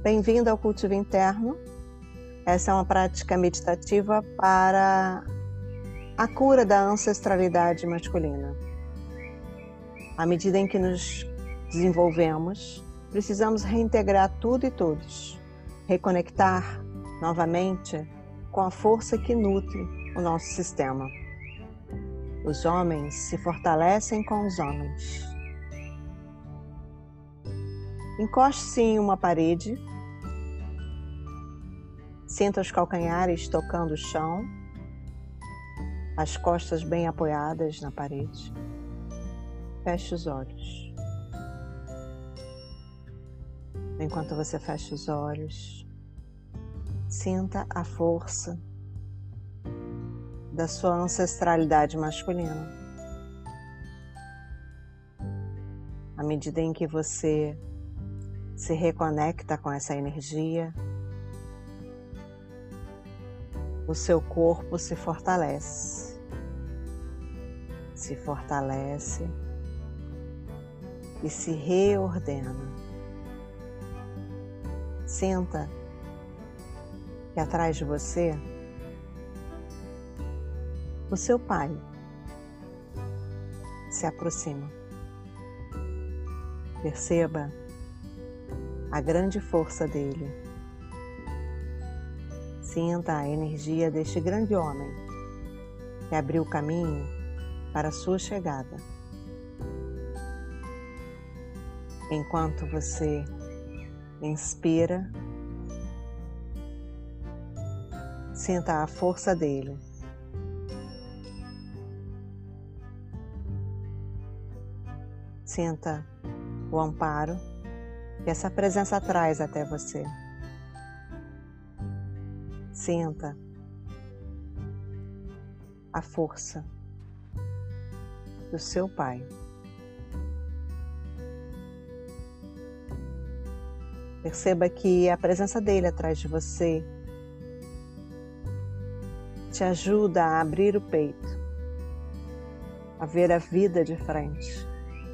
Bem-vindo ao Cultivo Interno. Essa é uma prática meditativa para a cura da ancestralidade masculina. À medida em que nos desenvolvemos, precisamos reintegrar tudo e todos, reconectar novamente com a força que nutre o nosso sistema. Os homens se fortalecem com os homens. Encoste-se em uma parede, sinta os calcanhares tocando o chão, as costas bem apoiadas na parede. Feche os olhos. Enquanto você fecha os olhos, sinta a força da sua ancestralidade masculina. À medida em que você se reconecta com essa energia, o seu corpo se fortalece e se reordena. Sinta que atrás de você, o seu pai se aproxima. Perceba a grande força dele. Sinta a energia deste grande homem que abriu o caminho para a sua chegada. Enquanto você inspira, sinta a força dele. Sinta o amparo que essa presença traz até você. Sinta a força do seu pai. Perceba que a presença dele atrás de você te ajuda a abrir o peito, a ver a vida de frente.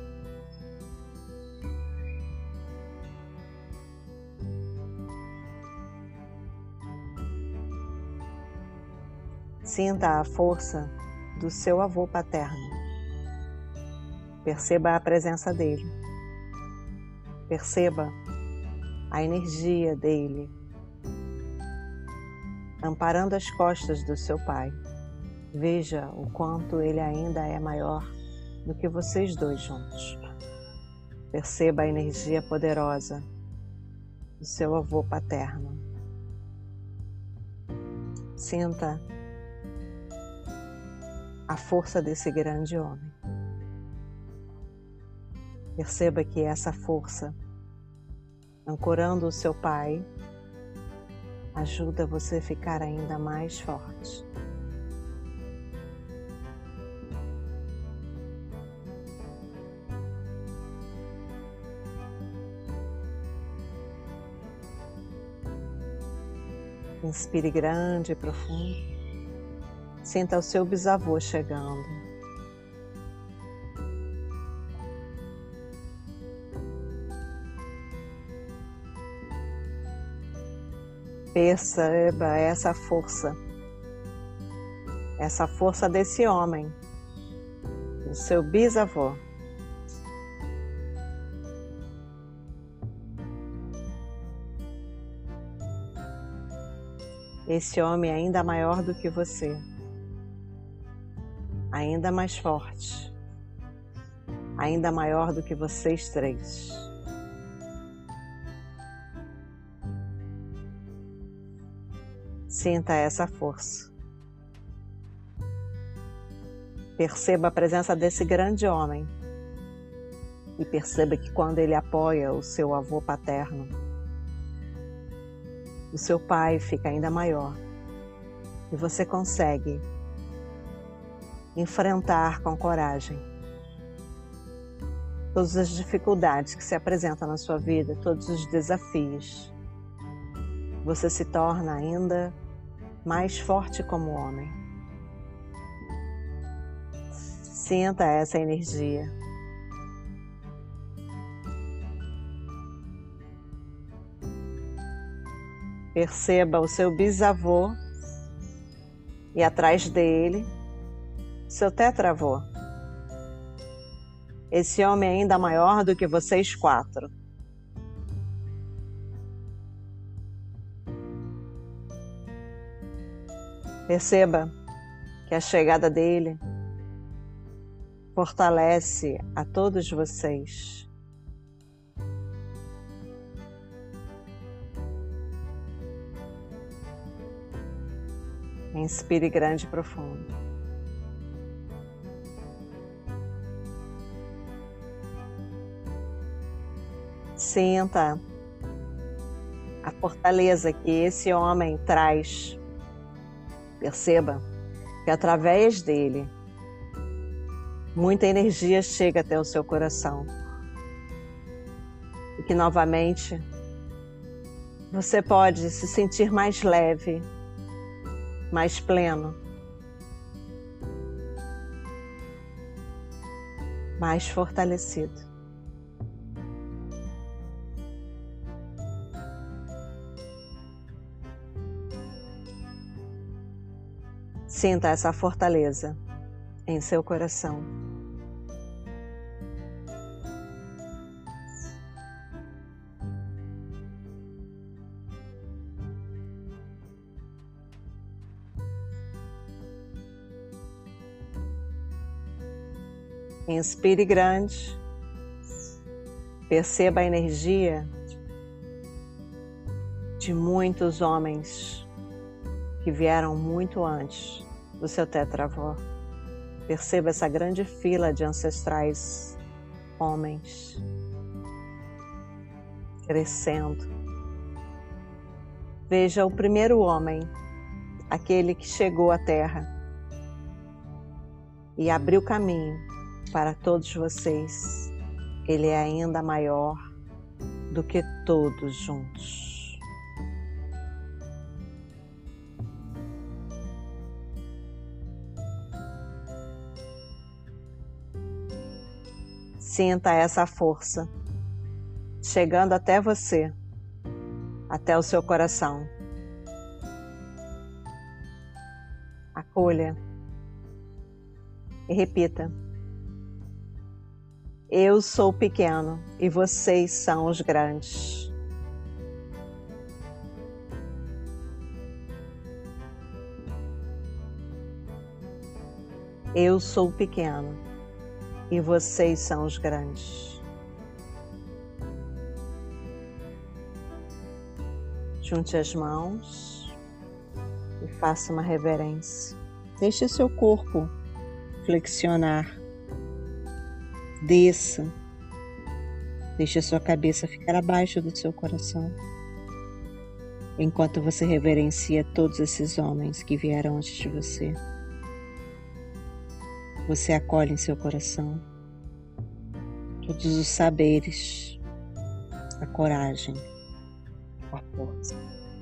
Sinta a força do seu avô paterno. Perceba a presença dele. Perceba a energia dele, amparando as costas do seu pai. Veja o quanto ele ainda é maior do que vocês dois juntos. Perceba a energia poderosa do seu avô paterno. Sinta a força desse grande homem. Perceba que essa força, ancorando o seu pai, ajuda você a ficar ainda mais forte. Inspire grande e profundo. Sinta o seu bisavô chegando. Perceba essa força desse homem, o seu bisavô. Esse homem é ainda maior do que você. Ainda mais forte, ainda maior do que vocês três. Sinta essa força. Perceba a presença desse grande homem e perceba que quando ele apoia o seu avô paterno, o seu pai fica ainda maior e você consegue enfrentar com coragem todas as dificuldades que se apresentam na sua vida, todos os desafios. Você se torna ainda mais forte como homem. Sinta essa energia. Perceba o seu bisavô e atrás dele, seu tetravô. Esse homem é ainda maior do que vocês 4. Perceba que a chegada dele fortalece a todos vocês. Inspire grande e profundo. Sinta a fortaleza que esse homem traz. Perceba que através dele muita energia chega até o seu coração. E que novamente você pode se sentir mais leve, mais pleno, mais fortalecido. Sinta essa fortaleza em seu coração. Inspire grande, perceba a energia de muitos homens que vieram muito antes do seu tetravô. Perceba essa grande fila de ancestrais homens crescendo. Veja o primeiro homem, aquele que chegou à Terra e abriu caminho para todos vocês. Ele é ainda maior do que todos juntos. Sinta essa força chegando até você, até o seu coração. Acolha e repita: eu sou pequeno e vocês são os grandes. Eu sou pequeno e vocês são os grandes. Junte as mãos e faça uma reverência. Deixe seu corpo flexionar. Desça. Deixe a sua cabeça ficar abaixo do seu coração. Enquanto você reverencia todos esses homens que vieram antes de você. Você acolhe em seu coração todos os saberes, a coragem, a força.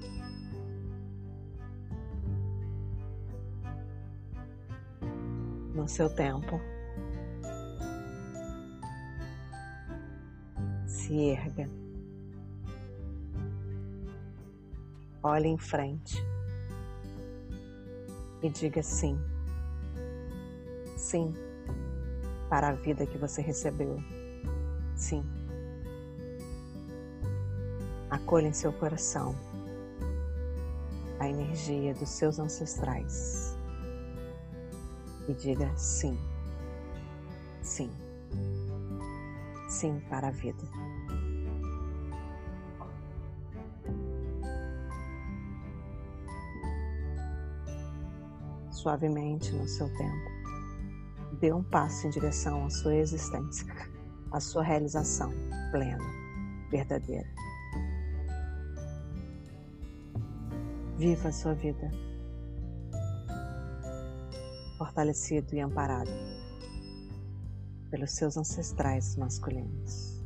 No seu tempo, se erga, olhe em frente e diga sim. Sim, para a vida que você recebeu. Sim. Acolha em seu coração a energia dos seus ancestrais e diga sim. Sim. Sim para a vida. Suavemente no seu tempo. Dê um passo em direção à sua existência, à sua realização plena, verdadeira. Viva a sua vida, fortalecido e amparado pelos seus ancestrais masculinos.